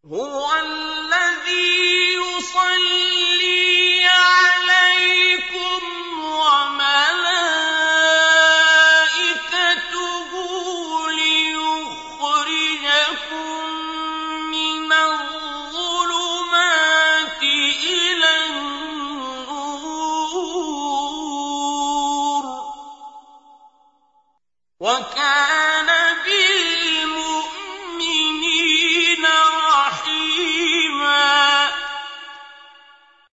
هُوَ الَّذِي يُصَلِّي عَلَيْكُمْ وَمَلَائِكَتُهُ لِيُخْرِجَكُم مِّنَ الظُّلُمَاتِ إِلَى النُّورِ ۚ وَكَانَ